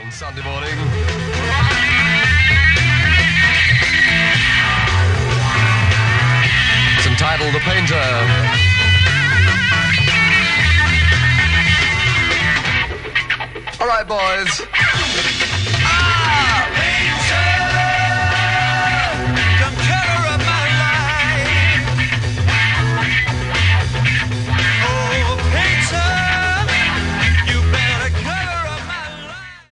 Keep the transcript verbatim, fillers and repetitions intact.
on Sunday morning. It's entitled The Painter. All right, boys.